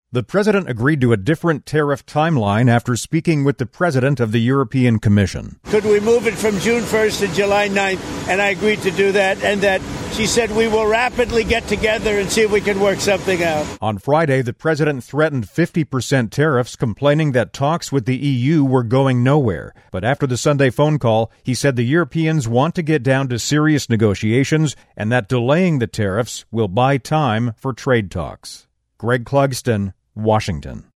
The president agreed to a different tariff timeline after speaking with the president of the European Commission. Could we move it from June 1st to July 9th? And I agreed to do that. And that she said we will rapidly get together and see if we can work something out. On Friday, the president threatened 50% tariffs, complaining that talks with the EU were going nowhere. But after the Sunday phone call, he said the Europeans want to get down to serious negotiations and that delaying the tariffs will buy time for trade talks. Greg Clugston, Washington.